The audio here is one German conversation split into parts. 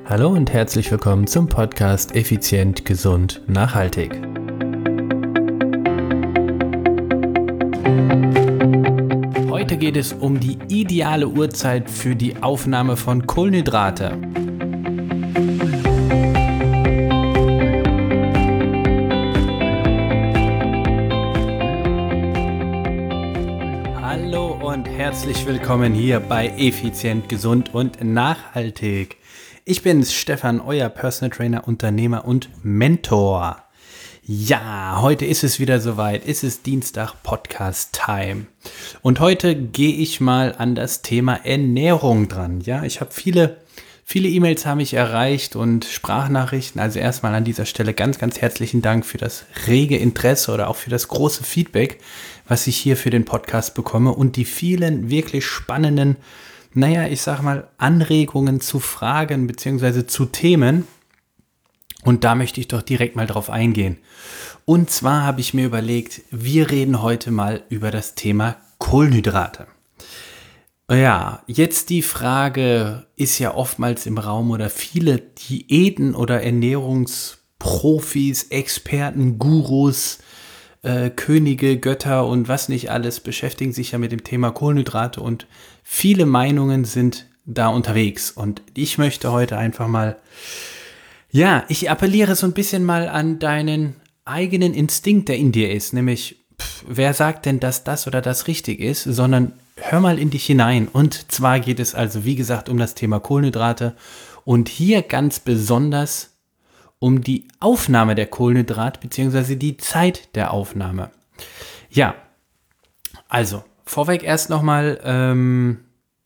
Hallo und herzlich willkommen zum Podcast Effizient, Gesund, Nachhaltig. Heute geht es um die ideale Uhrzeit für die Aufnahme von Kohlenhydrate. Hallo und herzlich willkommen hier bei Effizient, Gesund und Nachhaltig. Ich bin's, Stefan, euer Personal Trainer, Unternehmer und Mentor. Ja, heute ist es wieder soweit. Es ist Dienstag, Podcast-Time. Und heute gehe ich mal an das Thema Ernährung dran. Ja, ich habe viele E-Mails haben mich erreicht und Sprachnachrichten. Also erstmal an dieser Stelle ganz, ganz herzlichen Dank für das rege Interesse oder auch für das große Feedback, was ich hier für den Podcast bekomme und die vielen wirklich spannenden Anregungen zu Fragen bzw. zu Themen. Und da möchte ich doch direkt mal drauf eingehen. Und zwar habe ich mir überlegt, wir reden heute mal über das Thema Kohlenhydrate. Ja, jetzt die Frage ist ja oftmals im Raum oder viele Diäten oder Ernährungsprofis, Experten, Gurus, Könige, Götter und was nicht alles beschäftigen sich ja mit dem Thema Kohlenhydrate und viele Meinungen sind da unterwegs. Und ich möchte heute einfach mal, ich appelliere so ein bisschen mal an deinen eigenen Instinkt, der in dir ist, nämlich, wer sagt denn, dass das oder das richtig ist, sondern hör mal in dich hinein. Und zwar geht es also, wie gesagt, um das Thema Kohlenhydrate und hier ganz besonders um die Aufnahme der Kohlenhydrate bzw. die Zeit der Aufnahme. Ja, also vorweg erst nochmal,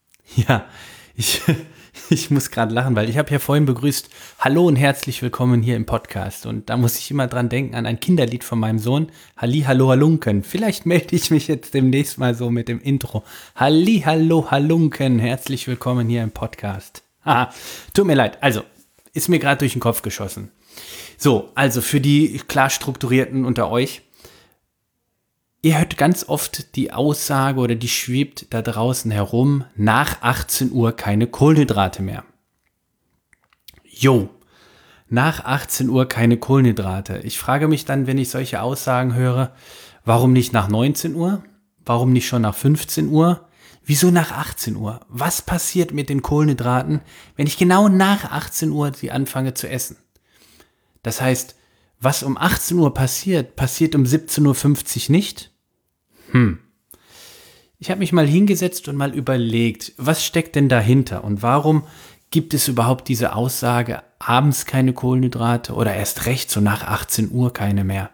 ich muss gerade lachen, weil ich habe ja vorhin begrüßt, hallo und herzlich willkommen hier im Podcast. Und da muss ich immer dran denken an ein Kinderlied von meinem Sohn, Halli, hallo, halunken. Vielleicht melde ich mich jetzt demnächst mal so mit dem Intro. Halli, hallo, halunken, herzlich willkommen hier im Podcast. Haha, tut mir leid, also ist mir gerade durch den Kopf geschossen. So, also für die klar strukturierten unter euch, ihr hört ganz oft die Aussage oder die schwebt da draußen herum, nach 18 Uhr keine Kohlenhydrate mehr. Nach 18 Uhr keine Kohlenhydrate. Ich frage mich dann, wenn ich solche Aussagen höre, warum nicht nach 19 Uhr? Warum nicht schon nach 15 Uhr? Wieso nach 18 Uhr? Was passiert mit den Kohlenhydraten, wenn ich genau nach 18 Uhr sie anfange zu essen? Das heißt, was um 18 Uhr passiert um 17.50 Uhr nicht? Ich habe mich mal hingesetzt und mal überlegt, was steckt denn dahinter und warum gibt es überhaupt diese Aussage, abends keine Kohlenhydrate oder erst recht so nach 18 Uhr keine mehr?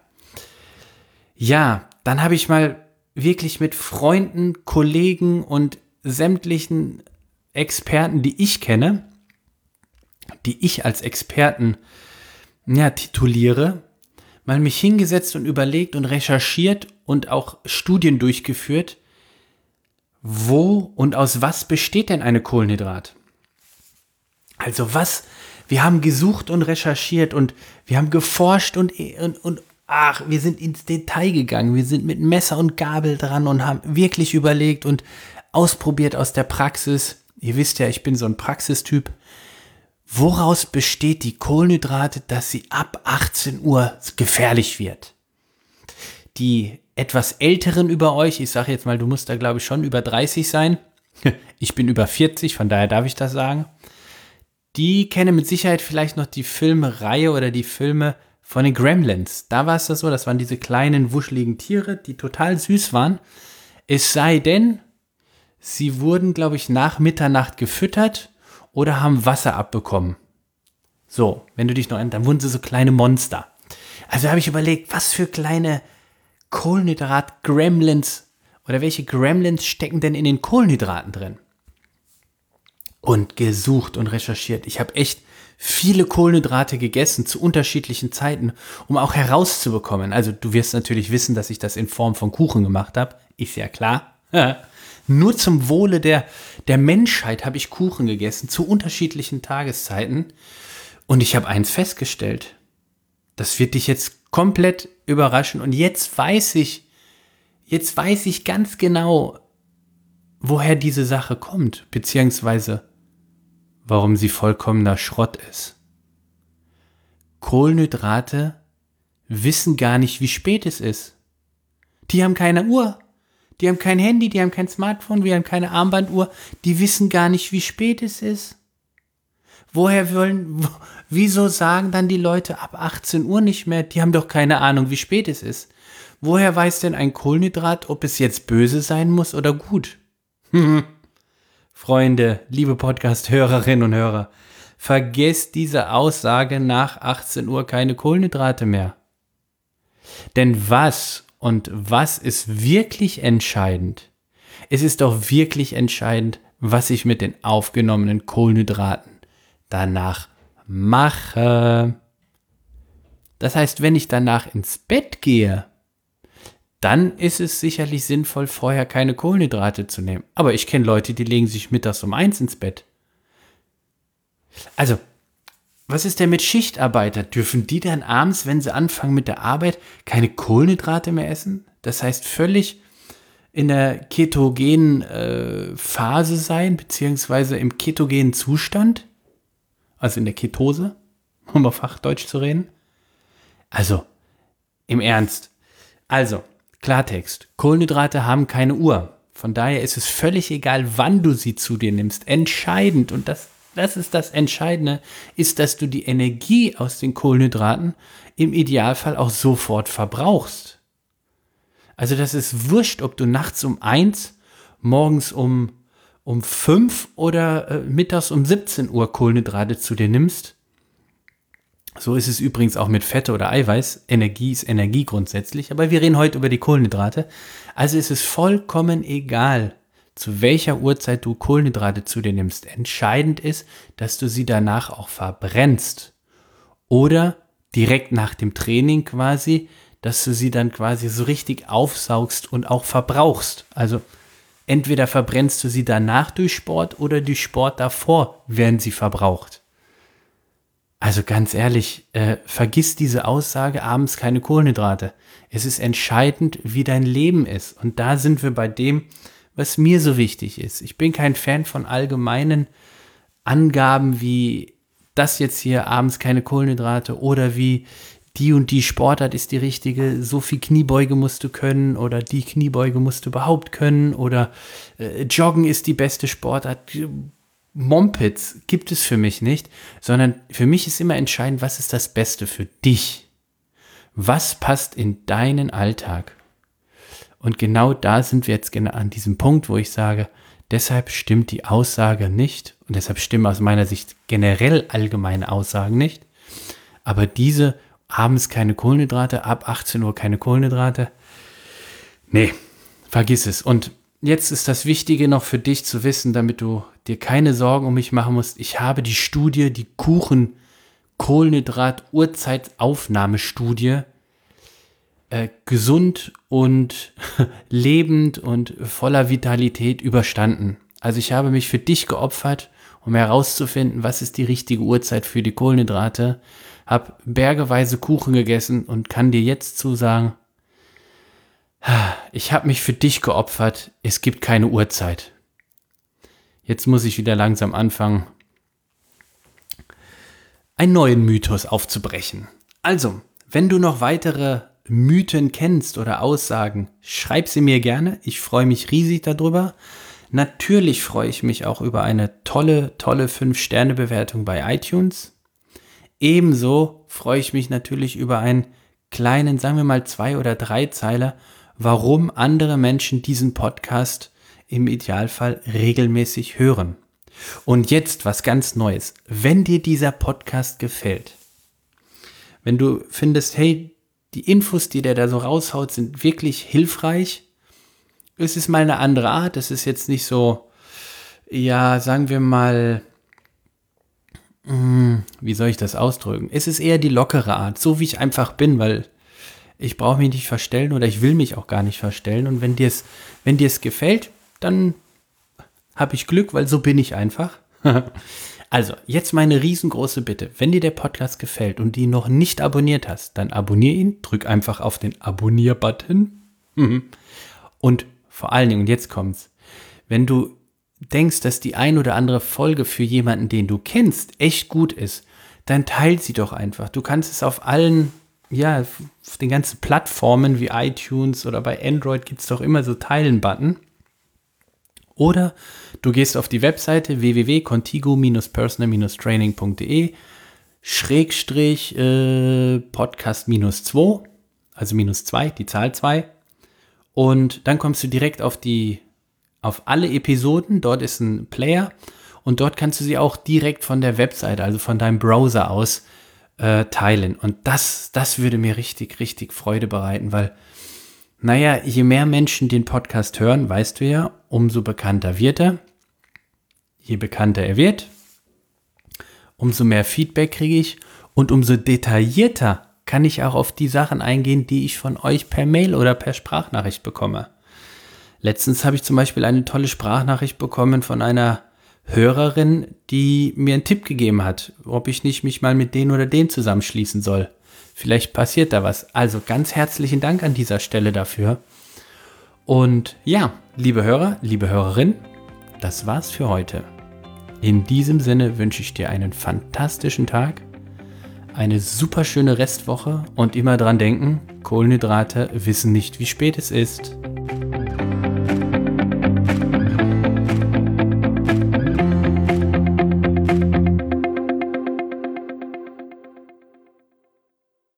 Ja, dann habe ich mal wirklich mit Freunden, Kollegen und sämtlichen Experten, die ich kenne, die ich als Experten tituliere, mal mich hingesetzt und überlegt und recherchiert und auch Studien durchgeführt, wo und aus was besteht denn eine Kohlenhydrat? Also wir haben gesucht und recherchiert und wir haben geforscht und wir sind ins Detail gegangen, wir sind mit Messer und Gabel dran und haben wirklich überlegt und ausprobiert aus der Praxis. Ihr wisst ja, ich bin so ein Praxistyp. Woraus besteht die Kohlenhydrate, dass sie ab 18 Uhr gefährlich wird? Die etwas Älteren über euch, ich sage jetzt mal, du musst da glaube ich schon über 30 sein. Ich bin über 40, von daher darf ich das sagen. Die kennen mit Sicherheit vielleicht noch die Filmreihe oder die Filme von den Gremlins. Da war es das so, das waren diese kleinen, wuscheligen Tiere, die total süß waren. Es sei denn, sie wurden, glaube ich, nach Mitternacht gefüttert oder haben Wasser abbekommen. So, wenn du dich noch erinnerst, dann wurden sie so kleine Monster. Also habe ich überlegt, was für kleine Kohlenhydrat-Gremlins oder welche Gremlins stecken denn in den Kohlenhydraten drin? Und gesucht und recherchiert. Ich habe echt viele Kohlenhydrate gegessen zu unterschiedlichen Zeiten, um auch herauszubekommen. Also du wirst natürlich wissen, dass ich das in Form von Kuchen gemacht habe. Ist ja klar. Nur zum Wohle der Menschheit habe ich Kuchen gegessen zu unterschiedlichen Tageszeiten. Und ich habe eins festgestellt. Das wird dich jetzt komplett überraschen. Und jetzt weiß ich ganz genau, woher diese Sache kommt. Beziehungsweise warum sie vollkommener Schrott ist. Kohlenhydrate wissen gar nicht, wie spät es ist. Die haben keine Uhr. Die haben kein Handy, die haben kein Smartphone, wir haben keine Armbanduhr. Die wissen gar nicht, wie spät es ist. Wieso sagen dann die Leute ab 18 Uhr nicht mehr? Die haben doch keine Ahnung, wie spät es ist. Woher weiß denn ein Kohlenhydrat, ob es jetzt böse sein muss oder gut? Freunde, liebe Podcast-Hörerinnen und Hörer, vergesst diese Aussage, nach 18 Uhr keine Kohlenhydrate mehr. Denn was ist wirklich entscheidend? Es ist doch wirklich entscheidend, was ich mit den aufgenommenen Kohlenhydraten danach mache. Das heißt, wenn ich danach ins Bett gehe, dann ist es sicherlich sinnvoll, vorher keine Kohlenhydrate zu nehmen. Aber ich kenne Leute, die legen sich mittags um 1 ins Bett. Also, was ist denn mit Schichtarbeiter? Dürfen die dann abends, wenn sie anfangen mit der Arbeit, keine Kohlenhydrate mehr essen? Das heißt, völlig in der ketogenen Phase sein, beziehungsweise im ketogenen Zustand? Also in der Ketose, um auf Fachdeutsch zu reden? Also, im Ernst. Also, Klartext. Kohlenhydrate haben keine Uhr. Von daher ist es völlig egal, wann du sie zu dir nimmst. Entscheidend, und das ist das Entscheidende, ist, dass du die Energie aus den Kohlenhydraten im Idealfall auch sofort verbrauchst. Also das ist wurscht, ob du nachts um 1, morgens um 5 oder mittags um 17 Uhr Kohlenhydrate zu dir nimmst. So ist es übrigens auch mit Fette oder Eiweiß. Energie ist Energie grundsätzlich, aber wir reden heute über die Kohlenhydrate. Also ist es vollkommen egal, zu welcher Uhrzeit du Kohlenhydrate zu dir nimmst. Entscheidend ist, dass du sie danach auch verbrennst. Oder direkt nach dem Training quasi, dass du sie dann quasi so richtig aufsaugst und auch verbrauchst. Also entweder verbrennst du sie danach durch Sport oder durch Sport davor werden sie verbraucht. Also ganz ehrlich, vergiss diese Aussage, abends keine Kohlenhydrate. Es ist entscheidend, wie dein Leben ist. Und da sind wir bei dem, was mir so wichtig ist. Ich bin kein Fan von allgemeinen Angaben wie das jetzt hier, abends keine Kohlenhydrate, oder wie die und die Sportart ist die richtige, so viel Kniebeuge musst du können oder die Kniebeuge musst du überhaupt können oder Joggen ist die beste Sportart. Mumpitz gibt es für mich nicht, sondern für mich ist immer entscheidend, was ist das Beste für dich? Was passt in deinen Alltag? Und genau da sind wir jetzt an diesem Punkt, wo ich sage, deshalb stimmt die Aussage nicht und deshalb stimmen aus meiner Sicht generell allgemeine Aussagen nicht. Aber diese abends keine Kohlenhydrate, ab 18 Uhr keine Kohlenhydrate, nee, vergiss es. Und jetzt ist das Wichtige noch für dich zu wissen, damit du dir keine Sorgen um mich machen musst. Ich habe die Studie, die Kuchen-Kohlenhydrat-Uhrzeitaufnahmestudie gesund und lebend und voller Vitalität überstanden. Also ich habe mich für dich geopfert, um herauszufinden, was ist die richtige Uhrzeit für die Kohlenhydrate, habe bergeweise Kuchen gegessen und kann dir jetzt zusagen, ich habe mich für dich geopfert, es gibt keine Uhrzeit. Jetzt muss ich wieder langsam anfangen, einen neuen Mythos aufzubrechen. Also, wenn du noch weitere Mythen kennst oder Aussagen, schreib sie mir gerne. Ich freue mich riesig darüber. Natürlich freue ich mich auch über eine tolle 5-Sterne-Bewertung bei iTunes. Ebenso freue ich mich natürlich über einen kleinen, sagen wir mal 2 oder 3 Zeiler, warum andere Menschen diesen Podcast im Idealfall regelmäßig hören. Und jetzt was ganz Neues. Wenn dir dieser Podcast gefällt, wenn du findest, hey, die Infos, die der da so raushaut, sind wirklich hilfreich. Es ist mal eine andere Art. Es ist jetzt nicht so, ja, sagen wir mal, wie soll ich das ausdrücken? Es ist eher die lockere Art, so wie ich einfach bin, weil ich brauche mich nicht verstellen oder ich will mich auch gar nicht verstellen. Und wenn dir es gefällt, dann habe ich Glück, weil so bin ich einfach. Also, jetzt meine riesengroße Bitte. Wenn dir der Podcast gefällt und ihn noch nicht abonniert hast, dann abonniere ihn, drück einfach auf den Abonnier-Button. Und vor allen Dingen, und jetzt kommt's, wenn du denkst, dass die ein oder andere Folge für jemanden, den du kennst, echt gut ist, dann teil sie doch einfach. Du kannst es auf allen, ja, auf den ganzen Plattformen wie iTunes oder bei Android gibt es doch immer so Teilen-Button. Oder du gehst auf die Webseite www.contigo-personal-training.de Podcast -2, also -2, die Zahl 2. Und dann kommst du direkt auf alle Episoden. Dort ist ein Player und dort kannst du sie auch direkt von der Webseite, also von deinem Browser aus teilen. Und das würde mir richtig, richtig Freude bereiten, weil, naja, je mehr Menschen den Podcast hören, weißt du ja, umso bekannter wird er. Je bekannter er wird, umso mehr Feedback kriege ich und umso detaillierter kann ich auch auf die Sachen eingehen, die ich von euch per Mail oder per Sprachnachricht bekomme. Letztens habe ich zum Beispiel eine tolle Sprachnachricht bekommen von einer Hörerin, die mir einen Tipp gegeben hat, ob ich nicht mich mal mit den oder den zusammenschließen soll. Vielleicht passiert da was. Also ganz herzlichen Dank an dieser Stelle dafür. Und ja, liebe Hörer, liebe Hörerin, das war's für heute. In diesem Sinne wünsche ich dir einen fantastischen Tag, eine super schöne Restwoche und immer dran denken, Kohlenhydrate wissen nicht, wie spät es ist.